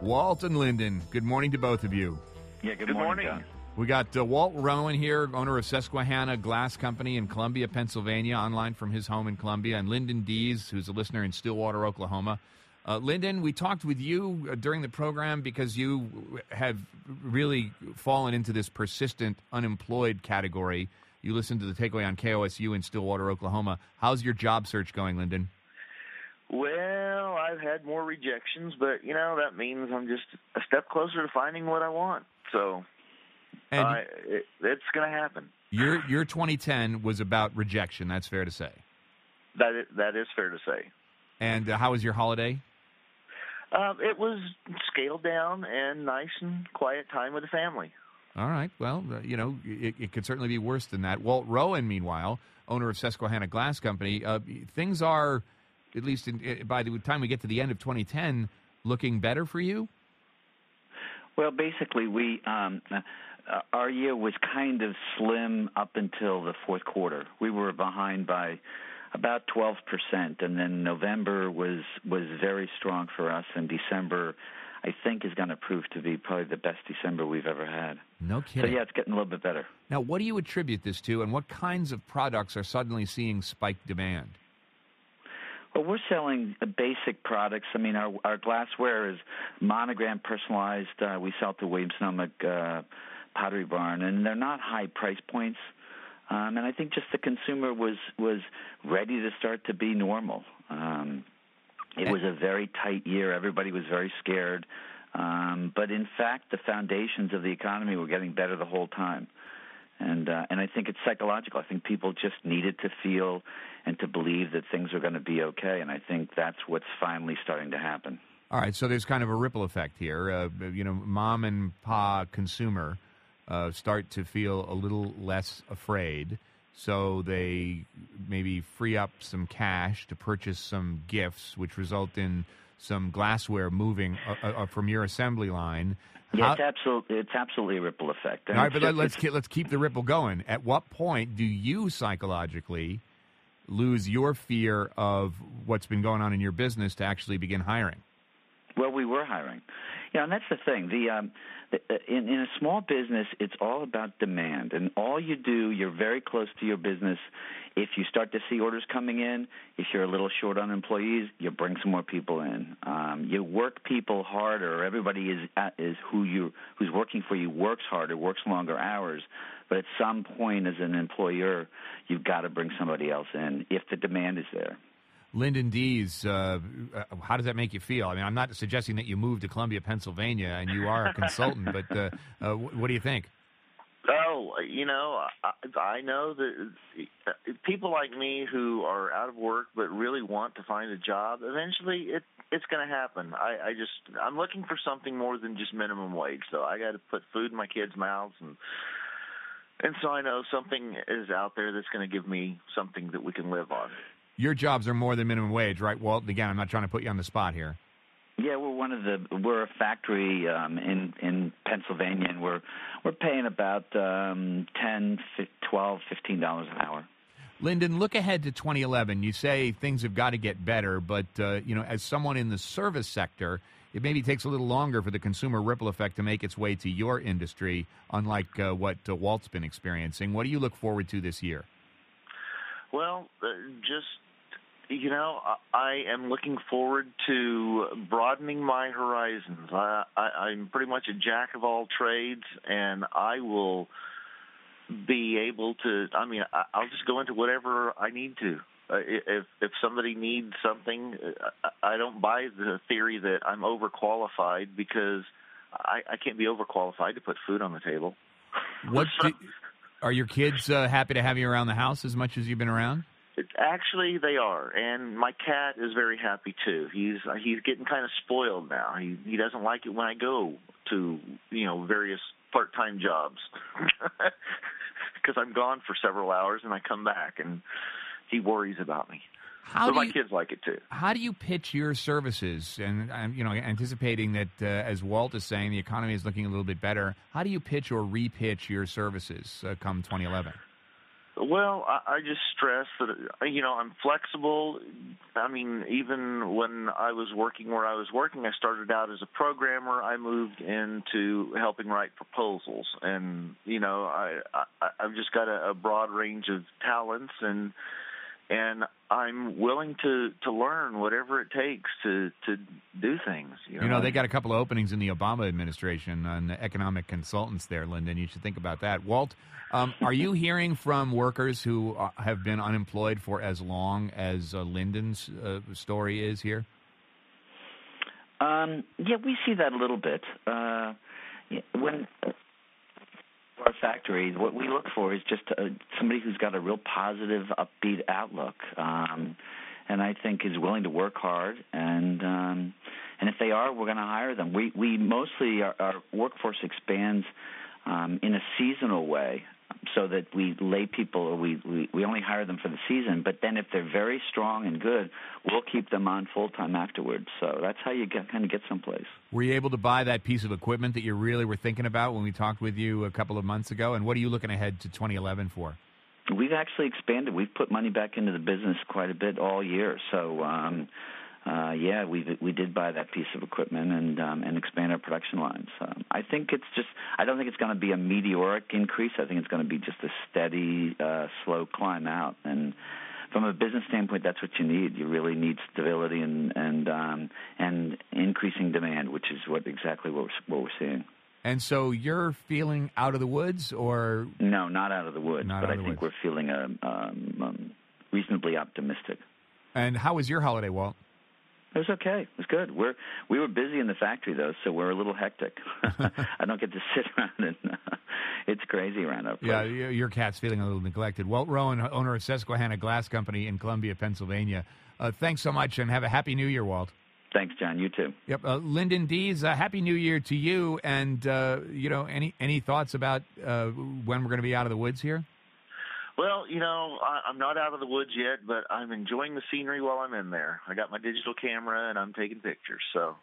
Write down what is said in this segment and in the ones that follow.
Walt and Lyndon, good morning to both of you. Yeah, good morning, John. We got Walt Rowan here, owner of Susquehanna Glass Company in Columbia, Pennsylvania, online from his home in Columbia, and Lyndon Dees, who's a listener in Stillwater, Oklahoma. Lyndon, we talked with you during the program because you have really fallen into this persistent unemployed category. You listened to the takeaway on KOSU in Stillwater, Oklahoma. How's your job search going, Lyndon? Well, I've had more rejections, but, that means I'm just a step closer to finding what I want. So it's going to happen. Your 2010 was about rejection. That's fair to say. That is fair to say. And how was your holiday? It was scaled down and nice and quiet time with the family. All right. Well, it could certainly be worse than that. Walt Rowan, meanwhile, owner of Susquehanna Glass Company, things are, at least by the time we get to the end of 2010, looking better for you? Well, basically, our year was kind of slim up until the fourth quarter. We were behind by about 12%, and then November was very strong for us, and December, I think, is going to prove to be probably the best December we've ever had. No kidding. So, yeah, it's getting a little bit better. Now, what do you attribute this to, and what kinds of products are suddenly seeing spiked demand? Well, we're selling basic products. I mean, our glassware is monogram personalized. We sell to Williams-Sonoma Pottery Barn, and they're not high price points. And I think just the consumer was ready to start to be normal. It was a very tight year. Everybody was very scared. But in fact, the foundations of the economy were getting better the whole time. And I think it's psychological. I think people just needed to feel and to believe that things are going to be okay. And I think that's what's finally starting to happen. All right. So there's kind of a ripple effect here. Mom and pa consumer start to feel a little less afraid. So they maybe free up some cash to purchase some gifts, which result in some glassware moving from your assembly line. Yeah, it's absolutely a ripple effect. All right, but let's keep the ripple going. At what point do you psychologically lose your fear of what's been going on in your business to actually begin hiring? Well, we were hiring. Yeah, and that's the thing. In a small business, it's all about demand. And all you do, you're very close to your business. If you start to see orders coming in, if you're a little short on employees, you bring some more people in. You work people harder. Everybody who's working for you works harder, works longer hours. But at some point as an employer, you've got to bring somebody else in if the demand is there. Lyndon Dees, how does that make you feel? I mean, I'm not suggesting that you moved to Columbia, Pennsylvania, and you are a consultant, but what do you think? Oh, I know that people like me who are out of work but really want to find a job, eventually it's going to happen. I'm looking for something more than just minimum wage. So I got to put food in my kids' mouths, and so I know something is out there that's going to give me something that we can live on. Your jobs are more than minimum wage, right, Walt? Again, I'm not trying to put you on the spot here. Yeah, we're a factory in Pennsylvania, and we're paying about $10, $12, $15 an hour. Lyndon, look ahead to 2011. You say things have got to get better, but as someone in the service sector, it maybe takes a little longer for the consumer ripple effect to make its way to your industry, unlike what Walt's been experiencing. What do you look forward to this year? Well, I am looking forward to broadening my horizons. I'm pretty much a jack of all trades, and I will be able to, I'll just go into whatever I need to. If somebody needs something, I don't buy the theory that I'm overqualified, because I can't be overqualified to put food on the table. Are your kids happy to have you around the house as much as you've been around? Actually, they are, and my cat is very happy too. He's getting kind of spoiled now. He doesn't like it when I go to various part-time jobs because I'm gone for several hours and I come back, and he worries about me. My kids like it too. How do you pitch your services? And anticipating that, as Walt is saying, the economy is looking a little bit better. How do you pitch or repitch your services come 2011? Well, I just stress that, I'm flexible. I mean, even when I was working where I was working, I started out as a programmer. I moved into helping write proposals. And, I've just got a broad range of talents, and I'm willing to learn whatever it takes to do things. They got a couple of openings in the Obama administration on economic consultants there, Lyndon. You should think about that. Walt, are you hearing from workers who have been unemployed for as long as Lyndon's story is here? Yeah, we see that a little bit. When our factory, what we look for is just somebody who's got a real positive, upbeat outlook, and I think is willing to work hard. And if they are, we're going to hire them. We mostly our workforce expands in a seasonal way, so that we lay people, or we only hire them for the season. But then if they're very strong and good, we'll keep them on full time afterwards. So that's how you kind of get someplace. Were you able to buy that piece of equipment that you really were thinking about when we talked with you a couple of months ago? And what are you looking ahead to 2011 for? We've actually expanded. We've put money back into the business quite a bit all year. So, we did buy that piece of equipment and expand our production lines. I think I don't think it's going to be a meteoric increase. I think it's going to be just a steady, slow climb out. And from a business standpoint, that's what you need. You really need stability and increasing demand, which is exactly what we're seeing. And so you're feeling out of the woods, or no, not out of the woods, but I think we're feeling reasonably optimistic. And how was your holiday, Walt? It was okay. It was good. We were busy in the factory, though, so we're a little hectic. I don't get to sit around, and it's crazy around our place. Yeah, your cat's feeling a little neglected. Walt Rowan, owner of Susquehanna Glass Company in Columbia, Pennsylvania. Thanks so much, and have a Happy New Year, Walt. Thanks, John. You too. Yep. Lyndon Dees, Happy New Year to you. And, any thoughts about when we're going to be out of the woods here? Well, I'm not out of the woods yet, but I'm enjoying the scenery while I'm in there. I got my digital camera, and I'm taking pictures, so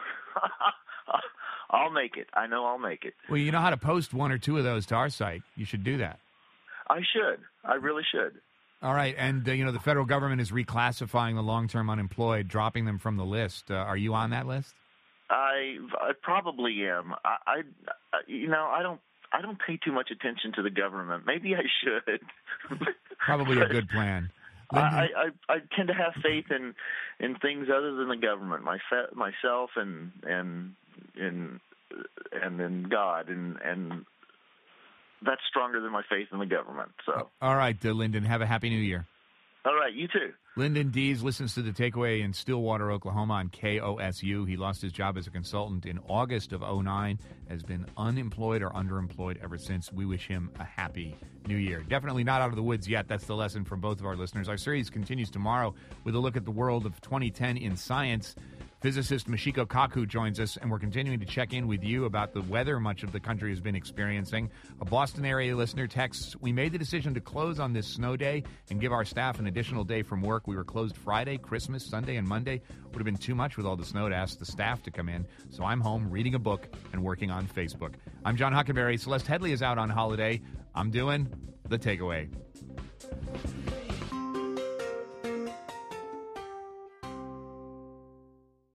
I'll make it. I know I'll make it. Well, you know how to post one or two of those to our site. You should do that. I should. I really should. All right, and, the federal government is reclassifying the long-term unemployed, dropping them from the list. Are you on that list? I probably am. I don't pay too much attention to the government. Maybe I should. Probably a good plan. I tend to have faith in things other than the government, myself, and in God, and that's stronger than my faith in the government. So, all right, Lyndon, have a Happy New Year. All right, you too. Lyndon Dees listens to The Takeaway in Stillwater, Oklahoma on KOSU. He lost his job as a consultant in August of 2009, has been unemployed or underemployed ever since. We wish him a Happy New Year. Definitely not out of the woods yet. That's the lesson from both of our listeners. Our series continues tomorrow with a look at the world of 2010 in science. Physicist Michiko Kaku joins us, and we're continuing to check in with you about the weather much of the country has been experiencing. A Boston area listener texts, "We made the decision to close on this snow day and give our staff an additional day from work. We were closed Friday, Christmas, Sunday, and Monday. Would have been too much with all the snow to ask the staff to come in, so I'm home reading a book and working on Facebook." I'm John Huckenberry. Celeste Headley is out on holiday. I'm doing The Takeaway.